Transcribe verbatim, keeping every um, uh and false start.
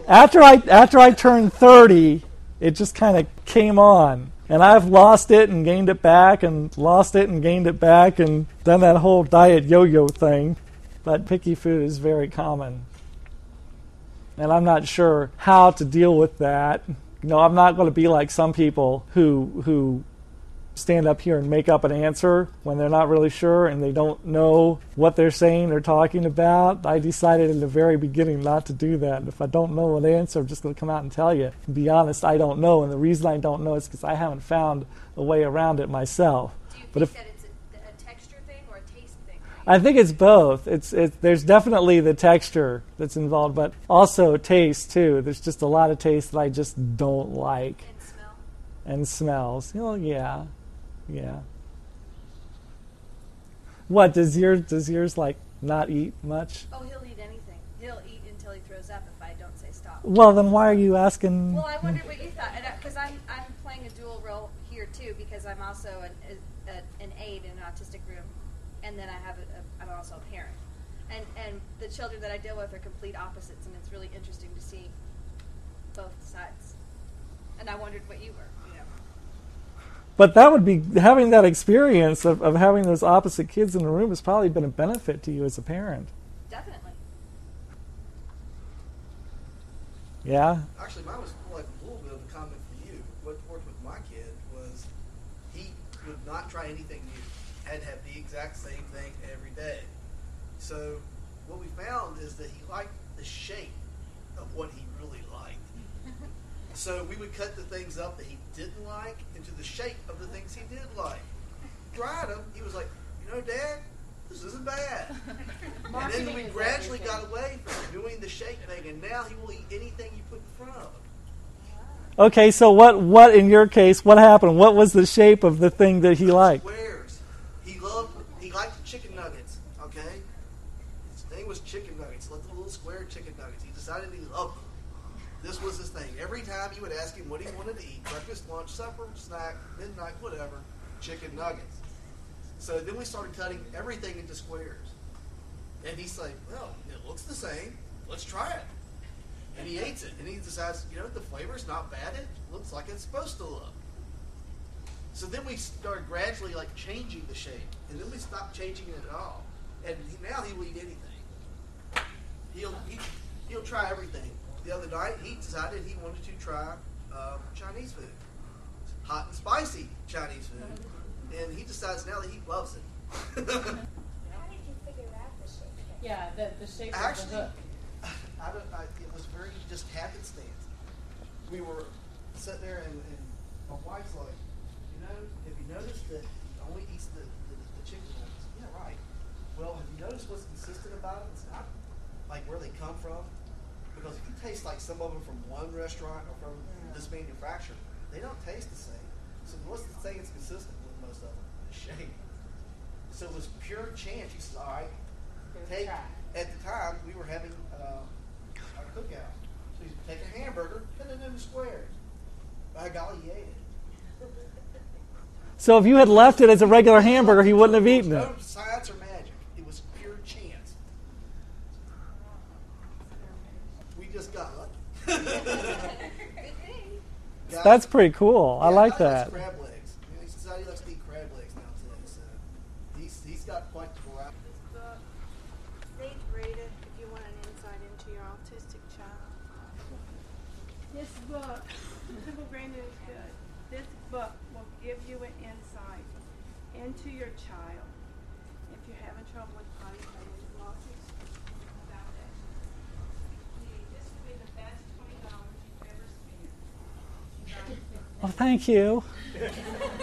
after I after I turned thirty, it just kind of came on. And I've lost it and gained it back and lost it and gained it back and done that whole diet yo-yo thing. But picky food is very common. And I'm not sure how to deal with that. You know, I'm not going to be like some people who who stand up here and make up an answer when they're not really sure and they don't know what they're saying or talking about. I decided in the very beginning not to do that. If I don't know an answer, I'm just going to come out and tell you. To be honest, I don't know, and the reason I don't know is because I haven't found a way around it myself. Do you but think if, that it's a, a texture thing or a taste thing? I think it's both. It's it, there's definitely the texture that's involved, but also taste too. There's just a lot of taste that I just don't like. And smell? And smells. You know, yeah. Yeah. What does yours does yours like not eat much? Oh, he'll eat anything. He'll eat until he throws up if I don't say stop. Well, then why are you asking? Well, I wondered what you thought, because I'm I'm playing a dual role here too, because I'm also an a, an aide in an autistic room, and then I have a, a, I'm also a parent, and and the children that I deal with are complete opposites, and it's really interesting to see both sides. And I wondered what you were. But that would be, having that experience of, of having those opposite kids in the room has probably been a benefit to you as a parent. Definitely. Yeah? Actually, mine was like a little bit of a comment for you. What worked with my kid was he would not try anything new. Had to have the exact same thing every day. So what we found is that he liked the shape of what he really liked. So we would cut the things up that he didn't like into the shape of the things he did like. Tried them. He was like, you know, Dad, this isn't bad. And then we gradually got away from doing the shape thing, and now he will eat anything you put in front of him. Okay, so what, what in your case, what happened? What was the shape of the thing that he liked? Squares. He loved, he liked chicken nuggets, okay? His thing was chicken nuggets, like the little square chicken nuggets. He decided he loved them. This was his thing. Every time you would ask him what he wanted to eat, breakfast, lunch, supper, snack, midnight, whatever, chicken nuggets. So then we started cutting everything into squares. And he's like, well, it looks the same. Let's try it. And he eats it. And he decides, you know, the flavor's not bad. It looks like it's supposed to look. So then we started gradually like changing the shape. And then we stopped changing it at all. And he, now he will eat anything. He'll, he, he'll try everything. The other night, he decided he wanted to try uh, Chinese food, hot and spicy Chinese food, and he decides now that he loves it. How did you figure out the shape? Yeah, the, the shape Actually, of the hook. I don't, I, it was very just happenstance. We were sitting there, and, and my wife's like, you know, have you noticed that he only eats the, the, the chicken nuggets? Yeah, right. Well, have you noticed what's consistent about it? It's not like where they come from. Because if you taste like some of them from one restaurant or from yeah. this manufacturer, they don't taste the same. So what's the thing that's consistent with most of them? The shape. So it was pure chance. He says, all right, take, at the time we were having uh, our cookout. So he take a hamburger, cut it into squares. By golly, he ate it. So if you had left it as a regular hamburger, he wouldn't have eaten it. No science or magic. It was pure chance. Just got lucky. That's pretty cool. Yeah, I like he that. Likes crab legs. You know, he says he likes to eat crab legs now today. So he's he's got quite the variety. This book, stage rated if you want an insight into your autistic child. This book, Simple Granddad is good. This book will give you an insight into your child. If you're having trouble with potty training, losses, about that. This would be the best twenty dollars you've ever spent. Well, thank you.